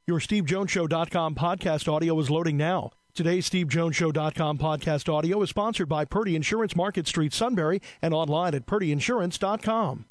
Your SteveJonesShow.com podcast audio is loading now. Today's SteveJonesShow.com podcast audio is sponsored by Purdy Insurance, Market Street, Sunbury, and online at PurdyInsurance.com.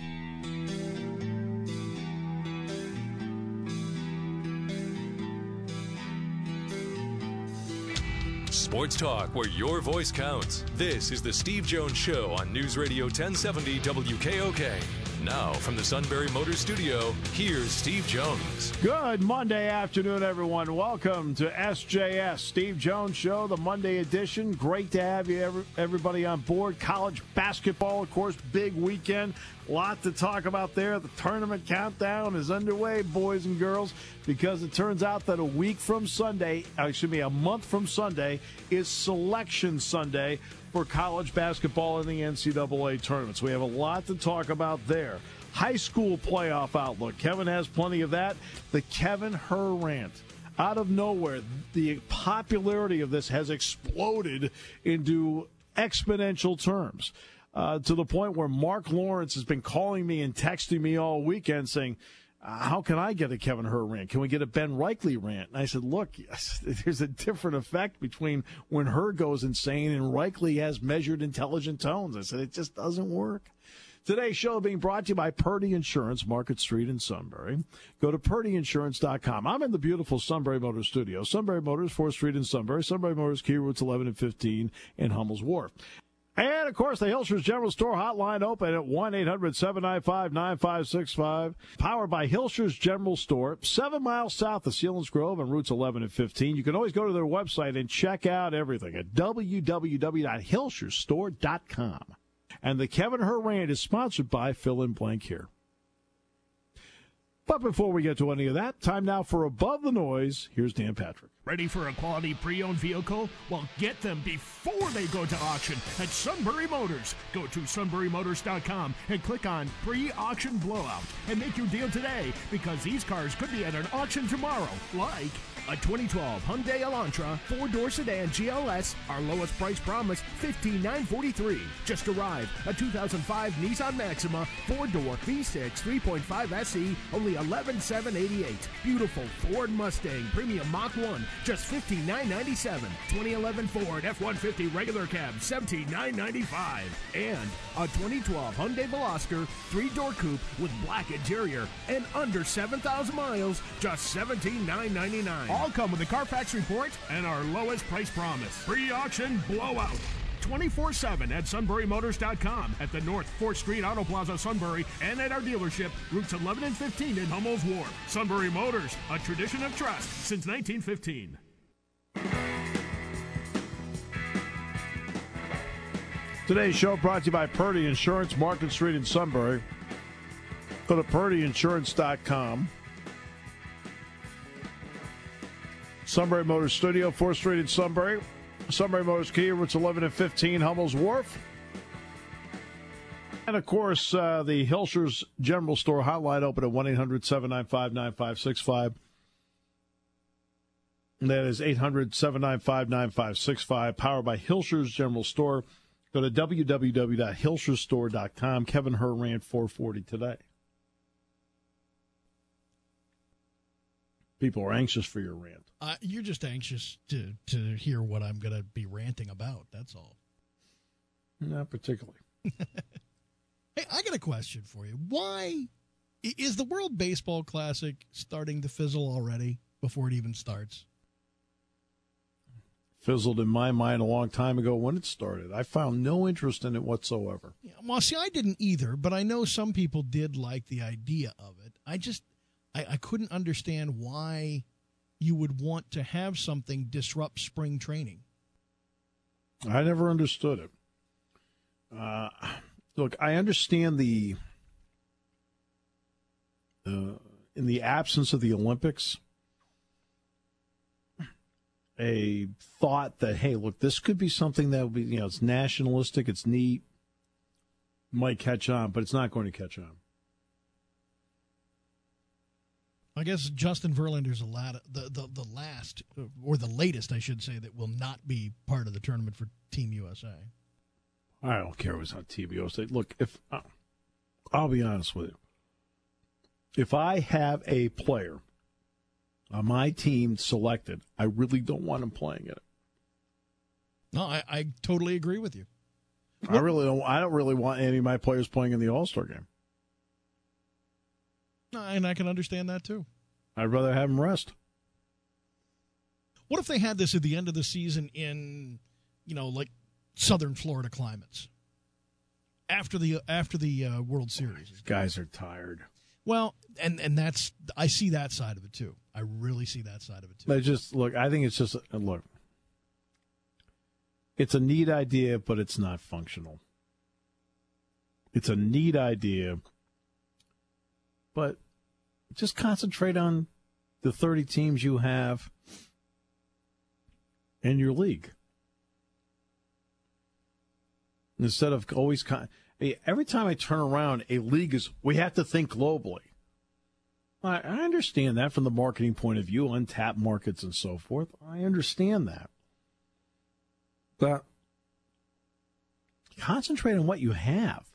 Sports talk where your voice counts. This is the Steve Jones Show on News Radio 1070 WKOK. Now, from the Sunbury Motors Studio, here's Steve Jones. Good Monday afternoon, everyone. Welcome to SJS, Steve Jones Show, the Monday edition. Great to have you, everybody on board. College basketball, of course, big weekend. A lot to talk about there. The tournament countdown is underway, boys and girls, because it turns out that a month from Sunday is Selection Sunday for college basketball in the NCAA tournaments. We have a lot to talk about there. High school playoff outlook. Kevin has plenty of that. The Kevin Herr rant. Out of nowhere, the popularity of this has exploded into exponential terms. To the point where Mark Lawrence has been calling me and texting me all weekend saying, how can I get a Kevin Herr rant? Can we get a Ben Reichley rant? And I said, look, yes, there's a different effect between when Herr goes insane and Reichley has measured intelligent tones. I said, it just doesn't work. Today's show being brought to you by Purdy Insurance, Market Street in Sunbury. Go to PurdyInsurance.com. I'm in the beautiful Sunbury Motors studio. Sunbury Motors, 4th Street in Sunbury. Sunbury Motors, Key Routes 11 and 15 in Hummel's Wharf. And, of course, the Hilscher's General Store hotline open at 1-800-795-9565. Powered by Hilscher's General Store, 7 miles south of Selinsgrove on routes 11 and 15. You can always go to their website and check out everything at www.hilschersstore.com. And the Kevin Herr rant is sponsored by Fill in Blank here. But before we get to any of that, time now for Above the Noise. Here's Dan Patrick. Ready for a quality pre-owned vehicle? Well, get them before they go to auction at Sunbury Motors. Go to sunburymotors.com and click on Pre-Auction Blowout and make your deal today, because these cars could be at an auction tomorrow, like a 2012 Hyundai Elantra 4-door sedan GLS, our lowest price promise, $15,943. Just arrived. A 2005 Nissan Maxima 4-door V6 3.5 SE, only $11,788. Beautiful Ford Mustang Premium Mach 1, just $15,997. 2011 Ford F-150 regular cab, $17,995. And a 2012 Hyundai Veloster 3-door coupe with black interior and under 7,000 miles, just $17,999. All come with a Carfax report and our lowest price promise. Pre-auction blowout. 24/7 at sunburymotors.com, at the North 4th Street Auto Plaza, Sunbury, and at our dealership, routes 11 and 15 in Hummel's Wharf. Sunbury Motors, a tradition of trust since 1915. Today's show brought to you by Purdy Insurance, Market Street in Sunbury. Go to PurdyInsurance.com. Sunbury Motors Studio, 4th Street in Sunbury. Sunbury Motors Key, routes 11 and 15, Hummel's Wharf. And, of course, the Hilscher's General Store hotline open at 1-800-795-9565. That is 800-795-9565, powered by Hilscher's General Store. Go to www.hilschersstore.com. Kevin Herr rant 440 today. People are anxious for your rant. You're just anxious to hear what I'm going to be ranting about. That's all. Not particularly. Hey, I got a question for you. Why is the World Baseball Classic starting to fizzle already before it even starts? Fizzled in my mind a long time ago when it started. I found no interest in it whatsoever. Yeah, well, see, I didn't either, but I know some people did like the idea of it. I couldn't understand why you would want to have something disrupt spring training. I never understood it. Look, I understand in the absence of the Olympics, a thought that, hey, look, this could be something that would be, it's nationalistic, it's neat, might catch on, but it's not going to catch on. I guess Justin Verlander's the last, or the latest, I should say, that will not be part of the tournament for Team USA. I don't care what's on Team USA. Look, I'll be honest with you. If I have a player, my team selected, I really don't want them playing it. No, I totally agree with you. I don't really want any of my players playing in the All-Star game. No, and I can understand that too. I'd rather have them rest. What if they had this at the end of the season in, like southern Florida climates after the World Series? These guys are tired. Well, and that's, I see that side of it too. I really see that side of it too. But I think it's just it's a neat idea, but it's not functional. It's a neat idea, but just concentrate on the 30 teams you have in your league. Instead of always every time I turn around, a league we have to think globally. I understand that from the marketing point of view, untapped markets and so forth. I understand that. But concentrate on what you have.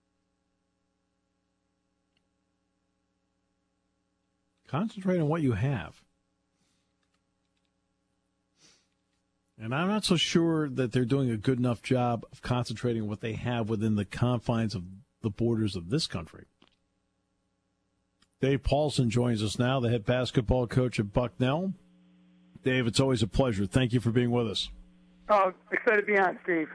Concentrate on what you have. And I'm not so sure that they're doing a good enough job of concentrating on what they have within the confines of the borders of this country. Dave Paulson joins us now, the head basketball coach at Bucknell. Dave, it's always a pleasure. Thank you for being with us. Oh, excited to be on, Steve.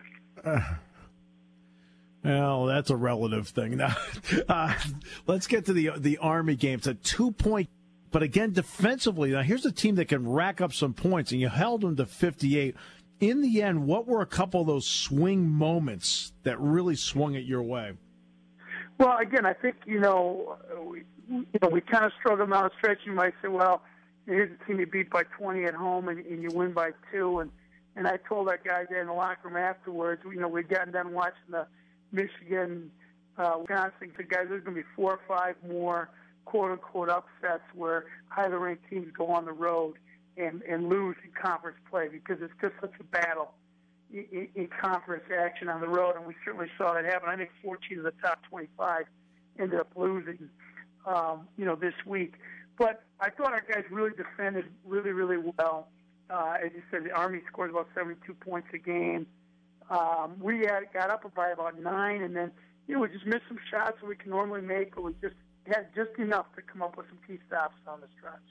Well, that's a relative thing. Now, let's get to the Army game. It's a 2-point, but again, defensively. Now, here's a team that can rack up some points, and you held them to 58. In the end, what were a couple of those swing moments that really swung it your way? Well, again, I think, we kind of struggled down the stretch. You might say, well, here's a team you beat by 20 at home, and you win by 2. And I told our guys there in the locker room afterwards, we'd gotten done watching the Michigan, Wisconsin. The guys, there's going to be 4 or 5 more quote-unquote upsets where highly ranked teams go on the road and lose in conference play because it's just such a battle in conference action on the road, and we certainly saw that happen. I think 14 of the top 25 ended up losing, this week. But I thought our guys really defended really, really well. As you said, the Army scores about 72 points a game. We got up by about 9, and then we just missed some shots that we can normally make, but we just had just enough to come up with some key stops on the stretch.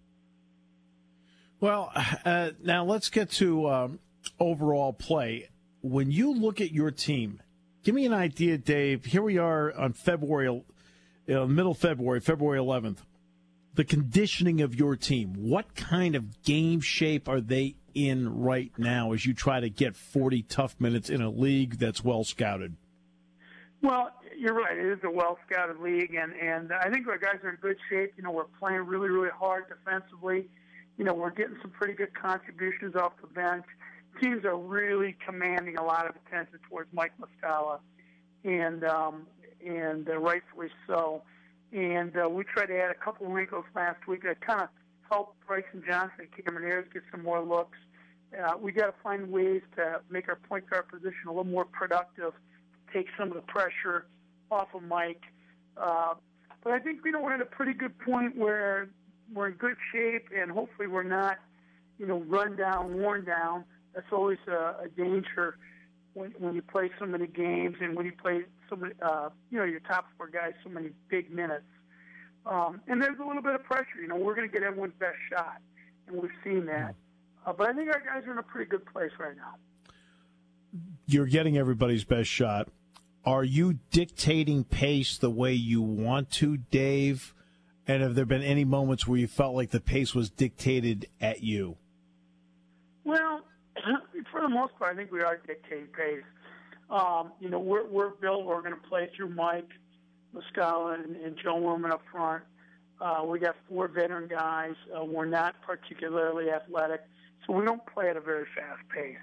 Well, now let's get to overall play. When you look at your team, give me an idea, Dave. Here we are on middle February, February 11th. The conditioning of your team, what kind of game shape are they in right now as you try to get 40 tough minutes in a league that's well scouted? Well, you're right. It is a well-scouted league, and I think our guys are in good shape. We're playing really, really hard defensively. We're getting some pretty good contributions off the bench. Teams are really commanding a lot of attention towards Mike Muscala, and rightfully so. And we tried to add a couple of wrinkles last week that kind of helped Bryson Johnson and Cameron Ayers get some more looks. We got to find ways to make our point guard position a little more productive, take some of the pressure off of Mike. But I think, we're at a pretty good point where we're in good shape, and hopefully we're not, run down, worn down. That's always a danger when you play so many games and when you play so many, your top 4 guys so many big minutes. And there's a little bit of pressure. We're going to get everyone's best shot, and we've seen that. But I think our guys are in a pretty good place right now. You're getting everybody's best shot. Are you dictating pace the way you want to, Dave? And have there been any moments where you felt like the pace was dictated at you? Well, for the most part, I think we are dictating pace. We're built. We're going to play through Mike Muscala and Joe Werman up front. We got 4 veteran guys. We're not particularly athletic, so we don't play at a very fast pace.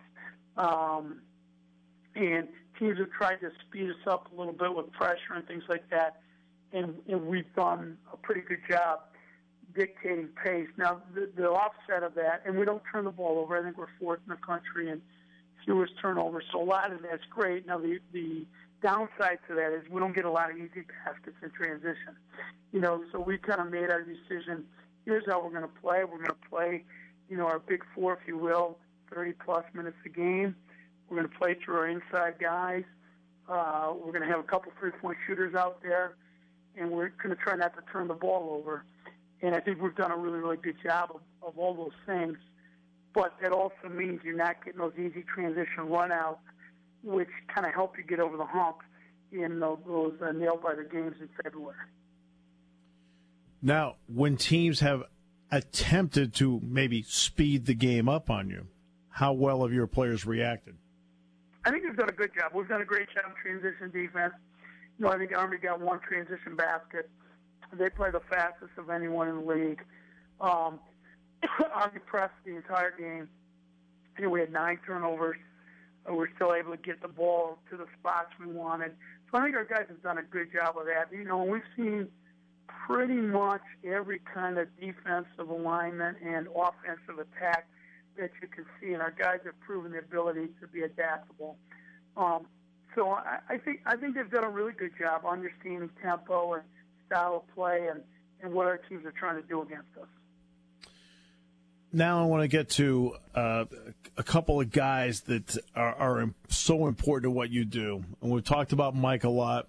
And teams have tried to speed us up a little bit with pressure and things like that, and we've done a pretty good job dictating pace. Now, the offset of that, and we don't turn the ball over. I think we're 4th in the country in fewest turnovers, so a lot of that's great. Now, the downside to that is we don't get a lot of easy baskets in transition. So we kind of made our decision here's how we're going to play. We're going to play, our big four, if you will, 30-plus minutes a game. We're going to play through our inside guys. We're going to have a couple three-point shooters out there, and we're going to try not to turn the ball over. And I think we've done a really, really good job of all those things. But that also means you're not getting those easy transition run-outs, which kind of help you get over the hump in those nail-biter games in February. Now, when teams have attempted to maybe speed the game up on you, how well have your players reacted? I think we've done a good job. We've done a great job in transition defense. I think Army got one transition basket. They play the fastest of anyone in the league. Army pressed the entire game. We had 9 turnovers. We're still able to get the ball to the spots we wanted. So I think our guys have done a good job of that. We've seen pretty much every kind of defensive alignment and offensive attack that you can see, and our guys have proven the ability to be adaptable. So I think they've done a really good job understanding tempo and style of play and what our teams are trying to do against us. Now I want to get to a couple of guys that are so important to what you do. And we've talked about Mike a lot.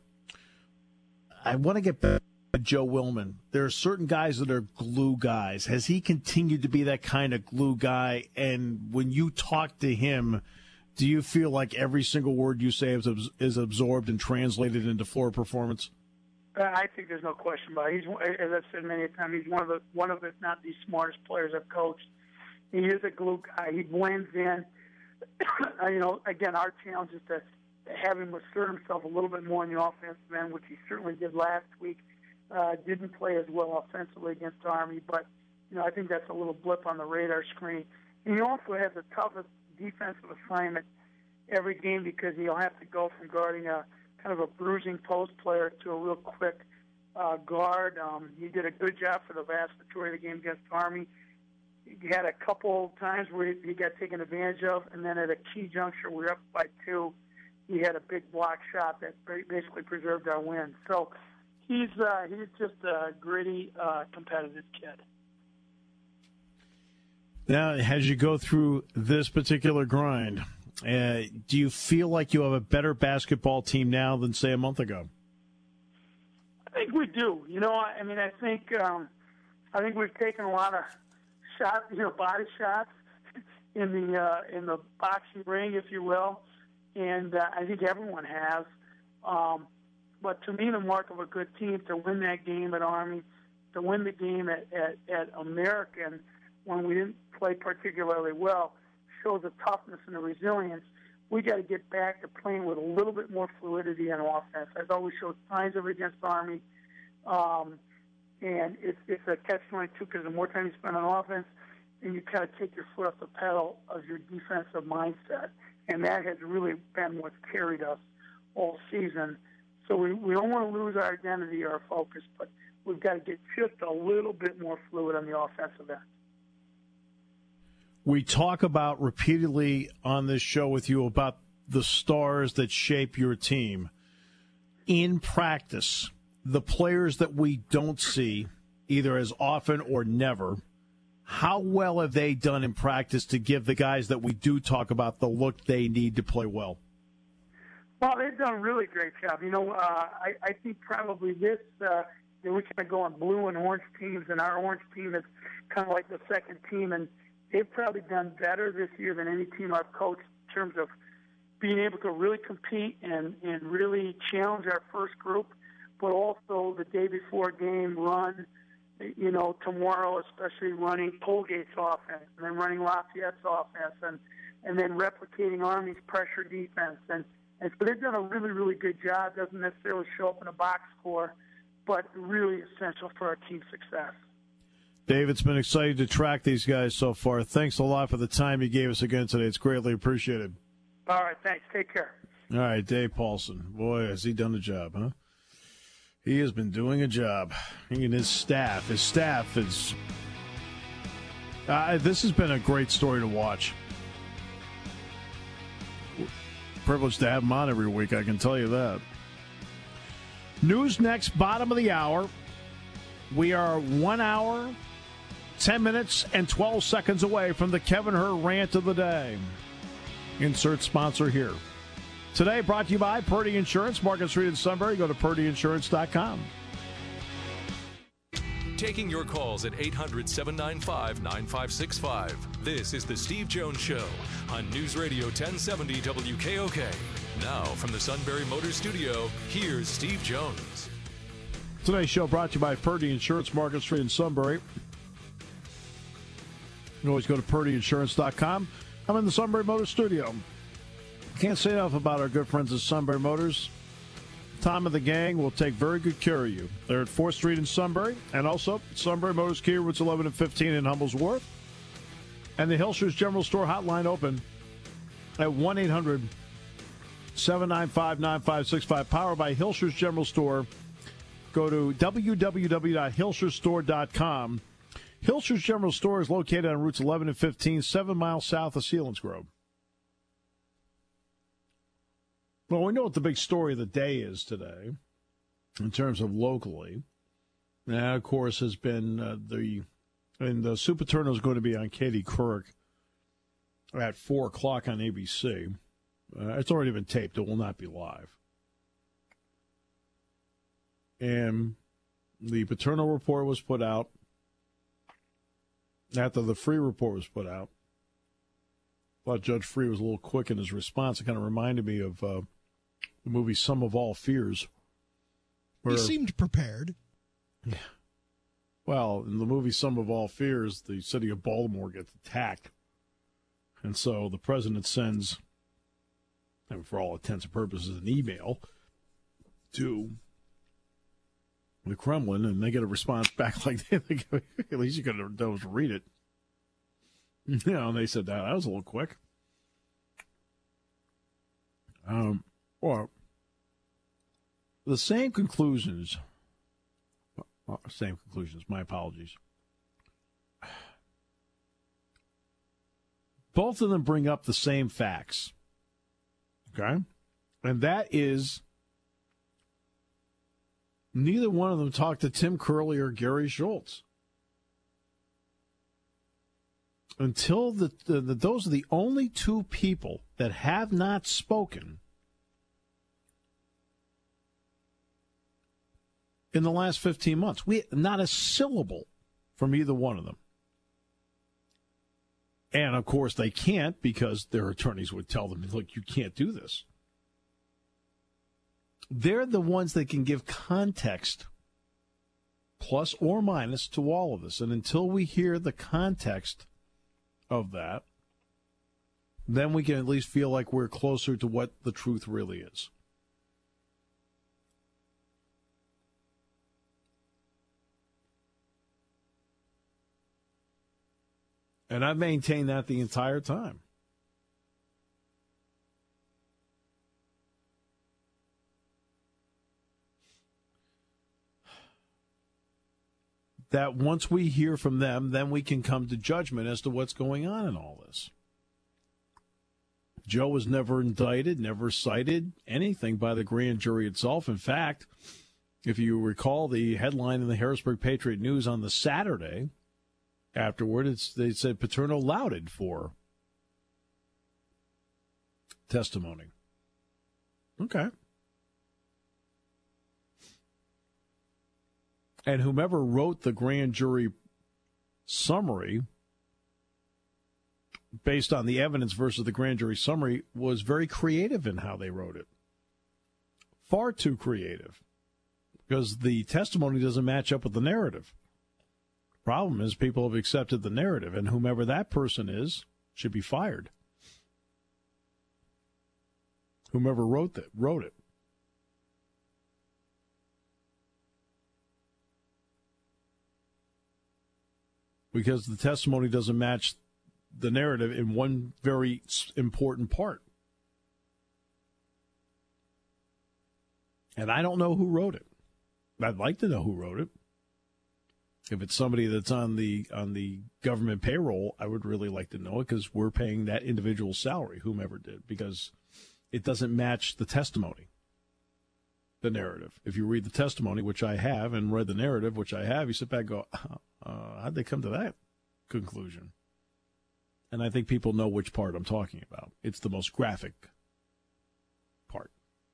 I want to get back to Joe Willman. There are certain guys that are glue guys. Has he continued to be that kind of glue guy? And when you talk to him, do you feel like every single word you say is absorbed and translated into floor performance? I think there's no question about it. As I've said many times, he's one of if not the smartest players I've coached. He is a glue guy. He blends in. Again, our challenge is to have him assert himself a little bit more in the offensive end, which he certainly did last week. Didn't play as well offensively against Army, but I think that's a little blip on the radar screen. And he also has the toughest defensive assignment every game because he'll have to go from guarding a kind of a bruising post player to a real quick guard. He did a good job for the vast majority of the game against Army. He had a couple times where he got taken advantage of, and then at a key juncture, we were up by 2. He had a big block shot that basically preserved our win. So he's just a gritty, competitive kid. Now, as you go through this particular grind, do you feel like you have a better basketball team now than, say, a month ago? I think we do. I think we've taken a lot of shots, body shots in the boxing ring, if you will, and I think everyone has. But to me, the mark of a good team to win that game at Army, to win the game at American when we didn't play particularly well, shows the toughness and the resilience. We got to get back to playing with a little bit more fluidity on offense. I thought we showed signs of it against Army, and it's a catch-22 because the more time you spend on offense, and you kind of take your foot off the pedal of your defensive mindset, and that has really been what's carried us all season. So we don't want to lose our identity or our focus, but we've got to get just a little bit more fluid on the offensive end. We talk about repeatedly on this show with you about the stars that shape your team. In practice, the players that we don't see either as often or never, how well have they done in practice to give the guys that we do talk about the look they need to play well? Well, they've done a really great job. I think probably this, we kind of go on blue and orange teams, and our orange team is kind of like the second team, and they've probably done better this year than any team I've coached in terms of being able to really compete and really challenge our first group, but also the day before game run, tomorrow especially running Colgate's offense and then running Lafayette's offense and then replicating Army's pressure defense. And so they've done a really, really good job. Doesn't necessarily show up in a box score, but really essential for our team's success. Dave, it's been exciting to track these guys so far. Thanks a lot for the time you gave us again today. It's greatly appreciated. All right, thanks. Take care. All right, Dave Paulson. Boy, has he done a job, huh? He has been doing a job. He and his staff. His staff is... this has been a great story to watch. Privileged to have him on every week, I can tell you that. News next, bottom of the hour. We are 1 hour 10 minutes and 12 seconds away from the Kevin Hurt rant of the day. Insert sponsor here. Today brought to you by Purdy Insurance, Market Street in Sunbury. Go to purdyinsurance.com. Taking your calls at 800-795-9565. This is the Steve Jones Show on News Radio 1070 WKOK. Now from the Sunbury Motors Studio, here's Steve Jones. Today's show brought to you by Purdy Insurance, Market Street in Sunbury. You can always go to purdyinsurance.com. I'm in the Sunbury Motors Studio. Can't say enough about our good friends at Sunbury Motors. Tom and the gang will take very good care of you. They're at 4th Street in Sunbury, and also Sunbury Motors Kia, routes 11 and 15 in Humblesworth. And the Hilscher's General Store hotline open at 1-800-795-9565. Powered by Hilscher's General Store. Go to www.hilschersstore.com. Hilscher's General Store is located on routes 11 and 15, 7 miles south of Selinsgrove. Well, we know what the big story of the day is today in terms of locally. And that, of course, has been the Super Turno is going to be on Katie Couric at 4 o'clock on ABC. It's already been taped. It will not be live. And the Paterno report was put out after the Free report was put out. I thought Judge Free was a little quick in his response. It kind of reminded me of the movie Sum of All Fears. He seemed prepared. Yeah. Well, in the movie Sum of All Fears, the city of Baltimore gets attacked. And so the president sends, and for all intents and purposes, an email to the Kremlin, and they get a response back like that. At least you could have done was read it. You know, and they said that was a little quick. Or the same conclusions. My apologies. Both of them bring up the same facts. Okay? And that is neither one of them talked to Tim Curley or Gary Schultz. Until those are the only two people that have not spoken in the last 15 months. Not a syllable from either one of them. And, of course, they can't because their attorneys would tell them, look, you can't do this. They're the ones that can give context, plus or minus, to all of this. And until we hear the context of that, then we can at least feel like we're closer to what the truth really is. And I've maintained that the entire time. That once we hear from them, then we can come to judgment as to what's going on in all this. Joe was never indicted, never cited, anything by the grand jury itself. In fact, if you recall the headline in the Harrisburg Patriot News on the Saturday afterward, they said Paterno lauded for testimony. Okay. And whomever wrote the grand jury summary, based on the evidence versus the grand jury summary, was very creative in how they wrote it. Far too creative. Because the testimony doesn't match up with the narrative. Problem is people have accepted the narrative, and whomever that person is should be fired. Whomever wrote it. Because the testimony doesn't match the narrative in one very important part. And I don't know who wrote it. I'd like to know who wrote it. If it's somebody that's on the government payroll, I would really like to know it because we're paying that individual's salary, whomever did, because it doesn't match the testimony, the narrative. If you read the testimony, which I have, and read the narrative, which I have, you sit back and go, how'd they come to that conclusion. And I think people know which part I'm talking about. It's the most graphic part.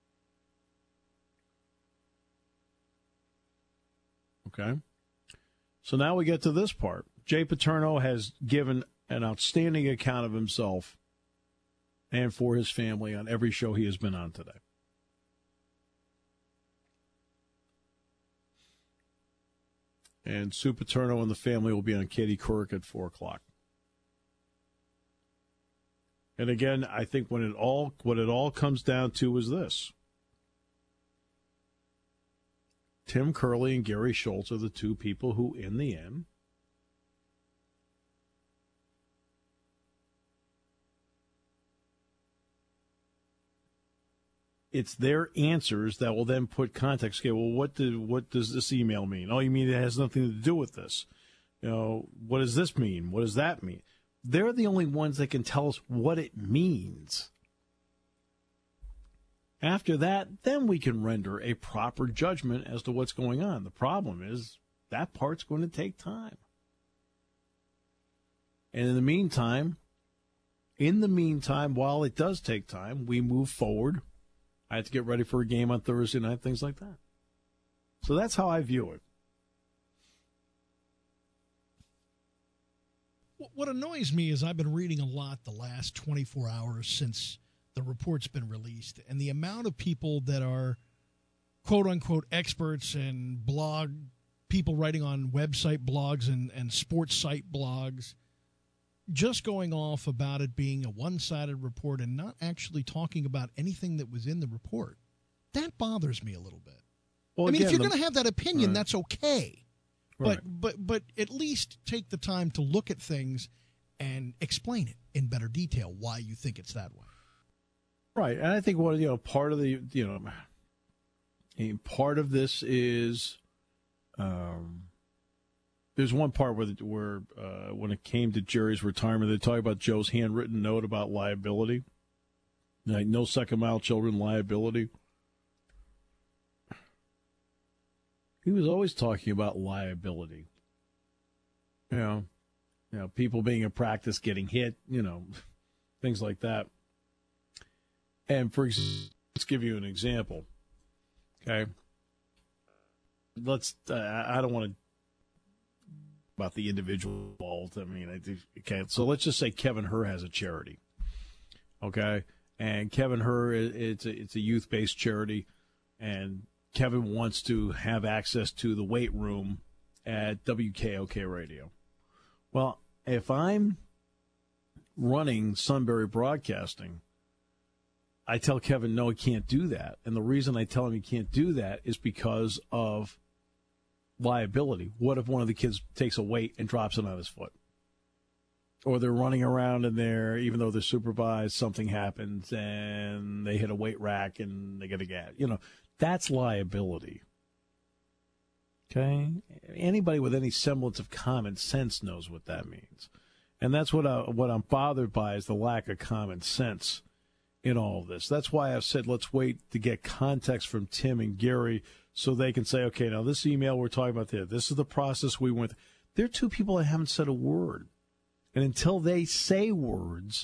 Okay? So now we get to this part. Jay Paterno has given an outstanding account of himself and for his family on every show he has been on today. And Sue Paterno and the family will be on Katie Couric at 4 o'clock. And again, I think what it all comes down to is this. Tim Curley and Gary Schultz are the two people who, in the end, it's their answers that will then put context. Okay, well, what does this email mean? Oh, you mean it has nothing to do with this? You know, what does this mean? What does that mean? They're the only ones that can tell us what it means. After that, then we can render a proper judgment as to what's going on. The problem is that part's going to take time. And in the meantime, while it does take time, we move forward. I have to get ready for a game on Thursday night, things like that. So that's how I view it. What annoys me is I've been reading a lot the last 24 hours since the report's been released, and the amount of people that are quote-unquote experts and blog people writing on website blogs and sports site blogs just going off about it being a one-sided report and not actually talking about anything that was in the report. That bothers me a little bit. Well, I mean, if you're going to have that opinion, that's okay. Right. But at least take the time to look at things and explain it in better detail why you think it's that way. Right, and I think part of the part of this is there's one part where when it came to Jerry's retirement, they talk about Joe's handwritten note about liability, like no second mile children liability. He was always talking about liability. You know, people being in practice getting hit, things like that. And let's give you an example. Okay. I don't want to about the individual involved. I mean, okay. So let's just say Kevin Herr has a charity. Okay. And Kevin Herr, it's a youth-based charity, and Kevin wants to have access to the weight room at WKOK Radio. Well, if I'm running Sunbury Broadcasting, I tell Kevin, no, he can't do that. And the reason I tell him he can't do that is because of liability. What if one of the kids takes a weight and drops it on his foot? Or they're running around in there, even though they're supervised, something happens and they hit a weight rack and they get a gag. That's liability. Okay? Anybody with any semblance of common sense knows what that means. And that's what I'm bothered by, is the lack of common sense in all of this. That's why I've said let's wait to get context from Tim and Gary so they can say, okay, now this email we're talking about there, this is the process we went through. They're two people that haven't said a word. And until they say words,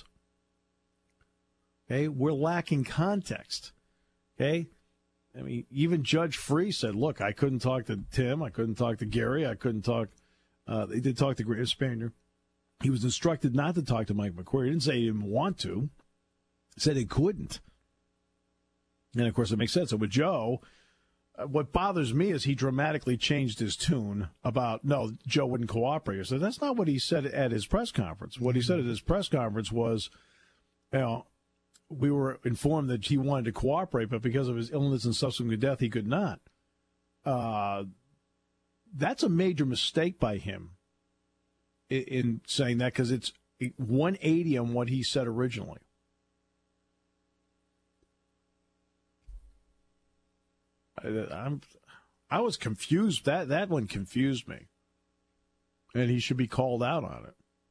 okay, we're lacking context. Okay? I mean, even Judge Free said, look, I couldn't talk to Tim. I couldn't talk to Gary. I couldn't talk. They did talk to Graham Spanier. He was instructed not to talk to Mike McQuarrie. He didn't say he didn't want to. He said he couldn't. And, of course, it makes sense. So with Joe, what bothers me is he dramatically changed his tune about, no, Joe wouldn't cooperate. So that's not what he said at his press conference. What he said at his press conference was, we were informed that he wanted to cooperate, but because of his illness and subsequent death, he could not. That's a major mistake by him in saying that, because it's 180 on what he said originally. I was confused. That one confused me, and he should be called out on it.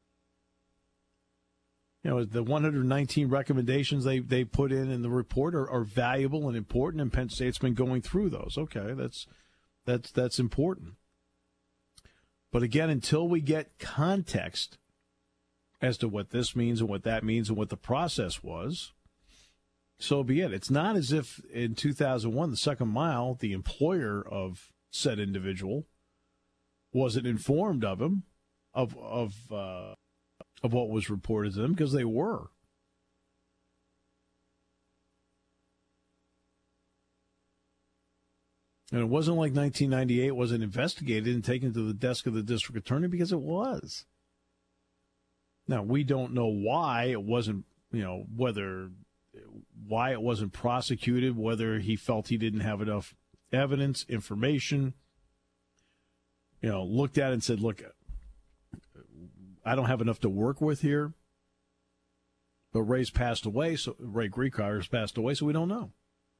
The 119 recommendations they put in the report are valuable and important, and Penn State's been going through those. Okay, that's important. But again, until we get context as to what this means and what that means and what the process was, so be it. It's not as if in 2001, the Second Mile, the employer of said individual, wasn't informed of him, of what was reported to them, because they were. And it wasn't like 1998 wasn't investigated and taken to the desk of the district attorney, because it was. Now, we don't know why it wasn't, why it wasn't prosecuted, whether he felt he didn't have enough evidence, information, looked at it and said, look, I don't have enough to work with here. But Ray Griecar has passed away, so we don't know.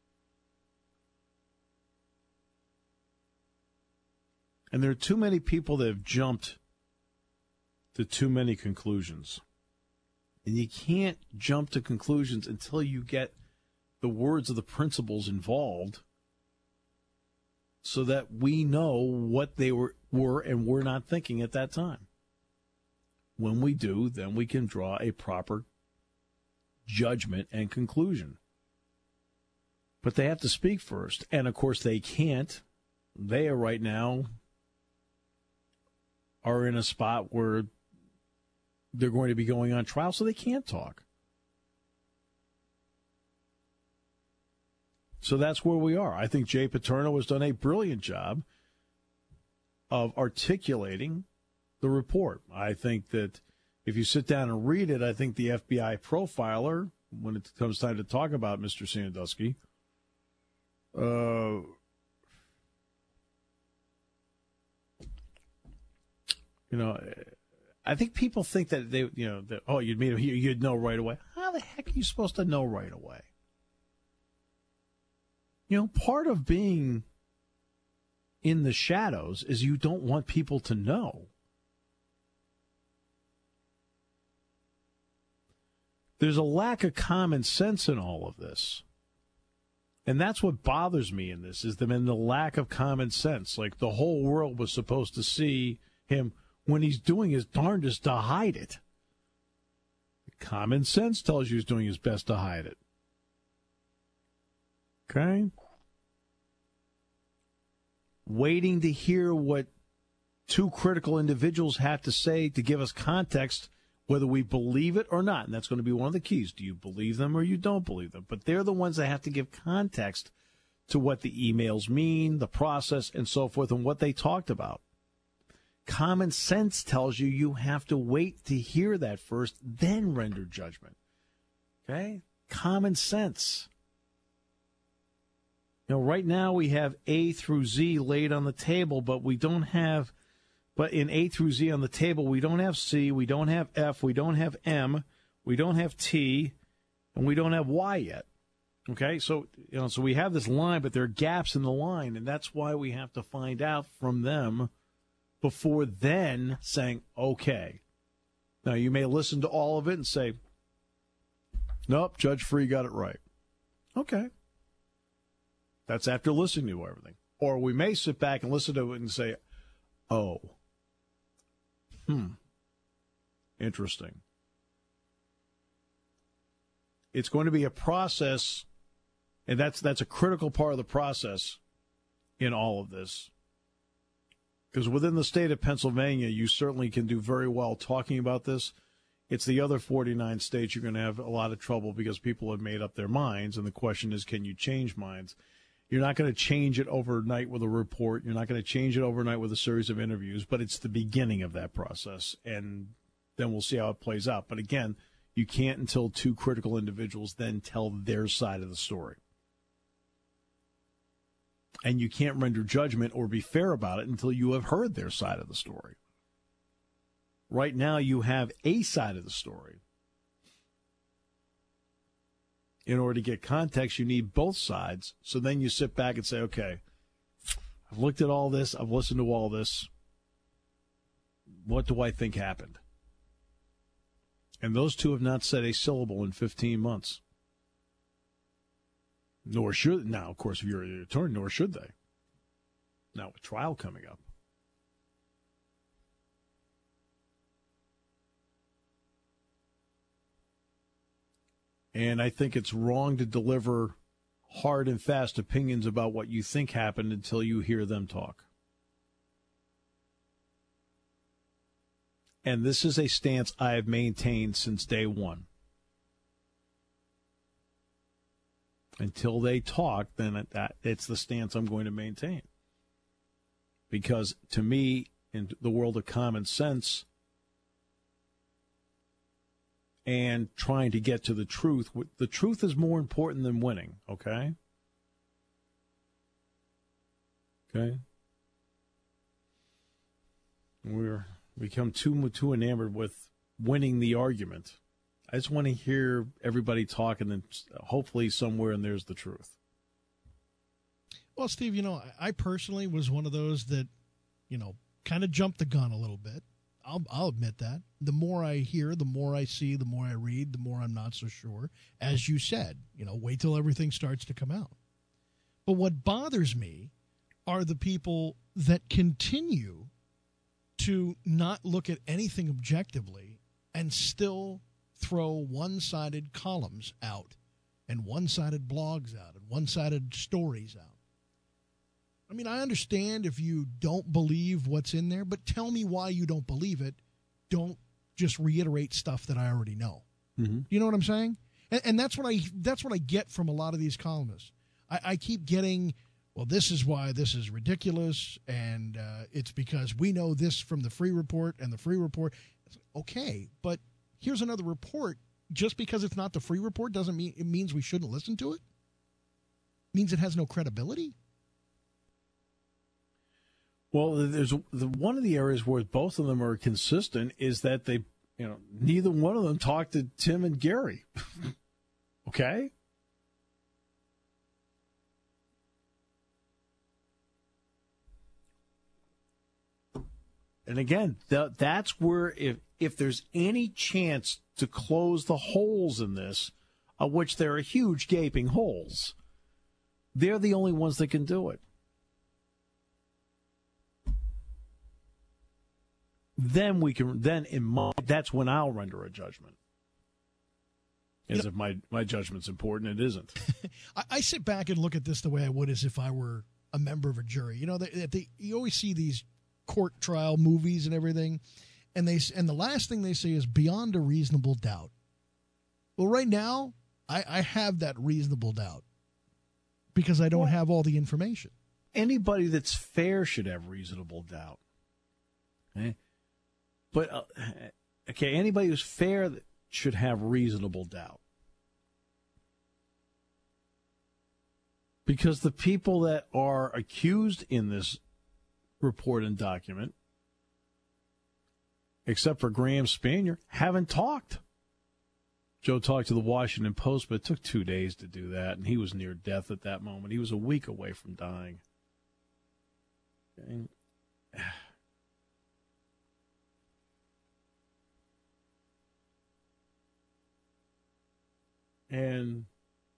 And there are too many people that have jumped to too many conclusions. And you can't jump to conclusions until you get the words of the principals involved so that we know what they were and were not thinking at that time. When we do, then we can draw a proper judgment and conclusion. But they have to speak first. And, of course, they can't. They are right now are in a spot where they're going to be going on trial, so they can't talk. So that's where we are. I think Jay Paterno has done a brilliant job of articulating the report. I think that if you sit down and read it, I think the FBI profiler, when it comes time to talk about Mr. Sandusky, I think people think that you'd meet him here, you'd know right away. How the heck are you supposed to know right away? Part of being in the shadows is you don't want people to know. There's a lack of common sense in all of this. And that's what bothers me in this, is the lack of common sense. Like the whole world was supposed to see him when he's doing his darndest to hide it. Common sense tells you he's doing his best to hide it. Okay? Waiting to hear what two critical individuals have to say to give us context, whether we believe it or not. And that's going to be one of the keys. Do you believe them or you don't believe them? But they're the ones that have to give context to what the emails mean, the process, and so forth, and what they talked about. Common sense tells you you have to wait to hear that first, then render judgment. Okay? Common sense. Right now we have A through Z laid on the table, but in A through Z on the table, we don't have C, we don't have F, we don't have M, we don't have T, and we don't have Y yet. Okay? So we have this line, but there are gaps in the line, and that's why we have to find out from them before then saying, okay. Now, you may listen to all of it and say, nope, Judge Free got it right. Okay. That's after listening to everything. Or we may sit back and listen to it and say, oh, interesting. It's going to be a process, and that's a critical part of the process in all of this. Because within the state of Pennsylvania, you certainly can do very well talking about this. It's the other 49 states you're going to have a lot of trouble because people have made up their minds, and the question is, can you change minds? You're not going to change it overnight with a report. You're not going to change it overnight with a series of interviews, but it's the beginning of that process, and then we'll see how it plays out. But again, you can't until two critical individuals then tell their side of the story. And you can't render judgment or be fair about it until you have heard their side of the story. Right now, you have a side of the story. In order to get context, you need both sides. So then you sit back and say, okay, I've looked at all this. I've listened to all this. What do I think happened? And those two have not said a syllable in 15 months. Nor should. Now, of course, if you're an attorney, nor should they. Now, with trial coming up. And I think it's wrong to deliver hard and fast opinions about what you think happened until you hear them talk. And this is a stance I have maintained since day one. Until they talk, then it's the stance I'm going to maintain. Because to me, in the world of common sense and trying to get to the truth is more important than winning, okay? Okay? We're become too enamored with winning the argument. I just want to hear everybody talk, and then hopefully somewhere in there's the truth. Well, Steve, I personally was one of those that, kind of jumped the gun a little bit. I'll admit that. The more I hear, the more I see, the more I read, the more I'm not so sure. As you said, wait till everything starts to come out. But what bothers me are the people that continue to not look at anything objectively and still throw one-sided columns out and one-sided blogs out and one-sided stories out. I mean, I understand if you don't believe what's in there, but tell me why you don't believe it. Don't just reiterate stuff that I already know. Mm-hmm. You know what I'm saying? And that's what I get from a lot of these columnists. I keep getting, well, this is why this is ridiculous, and it's because we know this from the free report, and the free report. Okay, but here's another report. Just because it's not the free report doesn't mean it means we shouldn't listen to it. It means it has no credibility. Well, there's one of the areas where both of them are consistent is that they, neither one of them talked to Tim and Gary. Okay? And again, that's where if there's any chance to close the holes in this, of which there are huge gaping holes, they're the only ones that can do it. Then that's when I'll render a judgment. As if my judgment's important, it isn't. I sit back and look at this the way I would as if I were a member of a jury. You always see these court trial movies and everything, and the last thing they say is beyond a reasonable doubt. Well, right now, I have that reasonable doubt because I don't have all the information. Anybody that's fair should have reasonable doubt. Okay? But, anybody who's fair should have reasonable doubt. Because the people that are accused in this report and document, except for Graham Spanier, haven't talked. Joe talked to the Washington Post, but it took 2 days to do that, and he was near death at that moment. He was a week away from dying. Okay. And,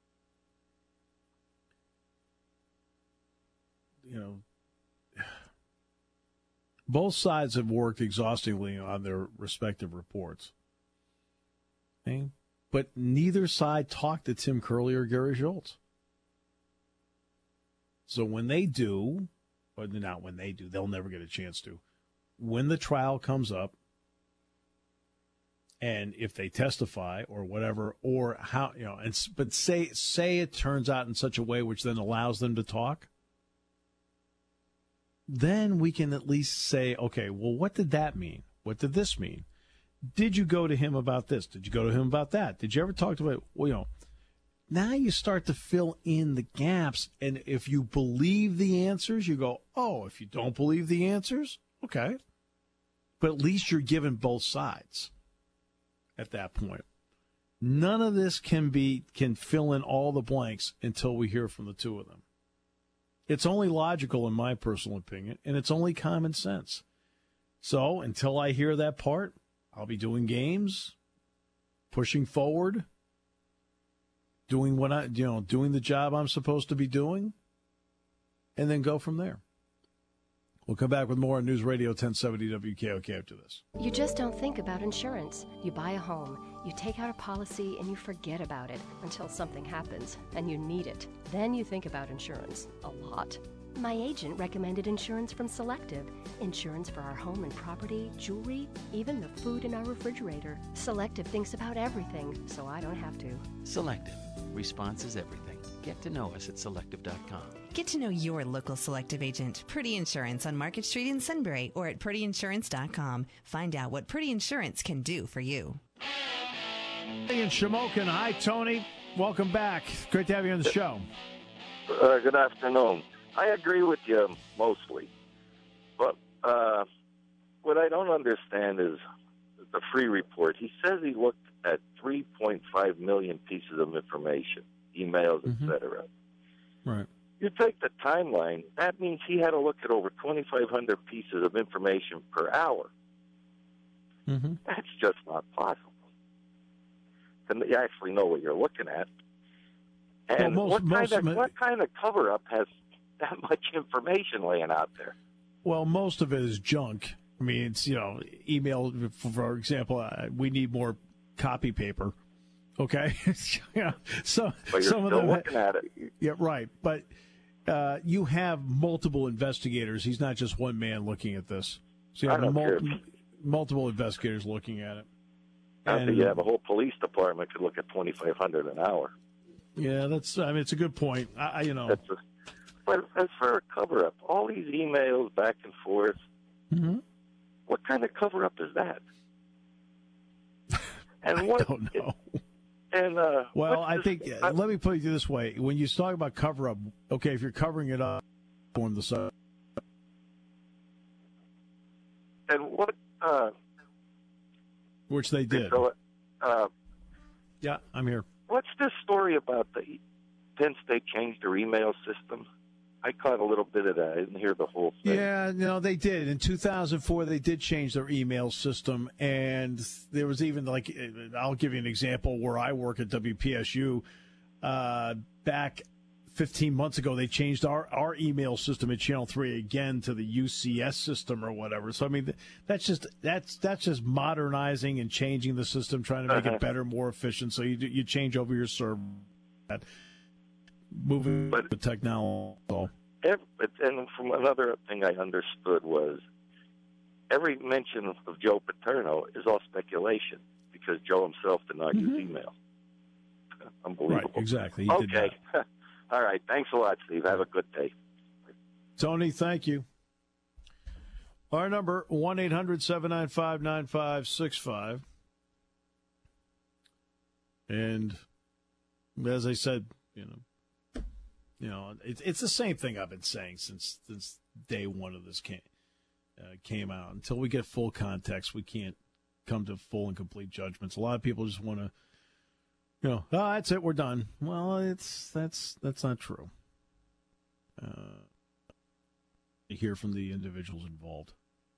both sides have worked exhaustively on their respective reports. Okay? But neither side talked to Tim Curley or Gary Schultz. So when they do, or not when they do, they'll never get a chance to. When the trial comes up, and if they testify or whatever, or how, but say it turns out in such a way which then allows them to talk, then we can at least say, okay, well, what did that mean? What did this mean? Did you go to him about this? Did you go to him about that? Did you ever talk to him? Well, now you start to fill in the gaps, and if you believe the answers, you go, oh, if you don't believe the answers, okay. But at least you're given both sides. At that point, none of this can fill in all the blanks until we hear from the two of them. It's only logical, in my personal opinion, and it's only common sense. So until I hear that part, I'll be doing games, pushing forward, doing doing the job I'm supposed to be doing, and then go from there. We'll come back with more on News Radio 1070 WKOK after this. You just don't think about insurance. You buy a home, you take out a policy, and you forget about it until something happens and you need it. Then you think about insurance a lot. My agent recommended insurance from Selective. Insurance for our home and property, jewelry, even the food in our refrigerator. Selective thinks about everything, so I don't have to. Selective. Response is everything. Get to know us at Selective.com. Get to know your local Selective agent, Purdy Insurance on Market Street in Sunbury or at PurdyInsurance.com. Find out what Purdy Insurance can do for you. In Shamokin. Hi, Tony. Welcome back. Great to have you on the show. Good afternoon. I agree with you mostly. But what I don't understand is the free report. He says he looked at 3.5 million pieces of information, emails, etc. Right. You take the timeline, that means he had to look at over 2,500 pieces of information per hour. That's just not possible. And you actually know what you're looking at. And what kind of cover-up has that much information laying out there? Well, most of it is junk. I mean, it's, email, for example, we need more copy paper. Okay? So but you're some still of them looking at it. Yeah, right. But you have multiple investigators. He's not just one man looking at this. So you have multiple investigators looking at it. You have a whole police department could look at 2,500 an hour. Yeah, it's a good point. But as for a cover-up, all these emails back and forth, what kind of cover-up is that? And I don't know. I think, let me put it this way. When you talk about cover-up, okay, if you're covering it up, form the side. And what... which they did. So, yeah, I'm here. What's this story about the Penn State changed their email system? I caught a little bit of that. I didn't hear the whole thing. Yeah, no, they did. In 2004, they did change their email system, and there was even, I'll give you an example where I work at WPSU. Back 15 months ago, they changed our email system at Channel 3 again to the UCS system or whatever. So, I mean, that's just modernizing and changing the system, trying to make it better, more efficient. So you change over your server, moving the technology. And from another thing I understood was every mention of Joe Paterno is all speculation because Joe himself did not use email. Unbelievable. Right, exactly. He okay. did not. All right. Thanks a lot, Steve. Have a good day. Tony, thank you. Our number, 1-800-795-9565. And as I said, it's the same thing I've been saying since day one of this came out. Until we get full context, we can't come to full and complete judgments. A lot of people just want to, that's it, we're done. Well, that's not true. You hear from the individuals involved,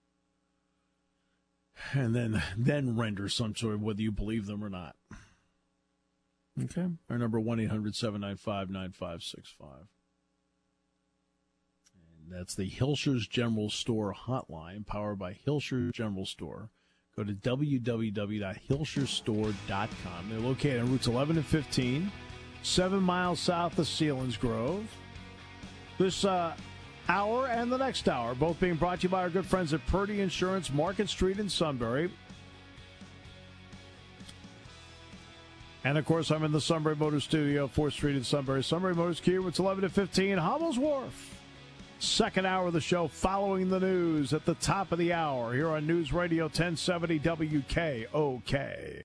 and then render some sort of whether you believe them or not. Okay. Our number, 1-800-795-9565. And that's the Hilscher's General Store hotline, powered by Hilscher's General Store. Go to www.hilschersstore.com. They're located on routes 11 and 15, 7 miles south of Selinsgrove. This hour and the next hour, both being brought to you by our good friends at Purdy Insurance, Market Street in Sunbury. And, of course, I'm in the Sunbury Motors Studio, 4th Street in Sunbury. Sunbury Motors Kia, it's 11 to 15, Hummels Wharf. Second hour of the show following the news at the top of the hour here on News Radio 1070 WKOK.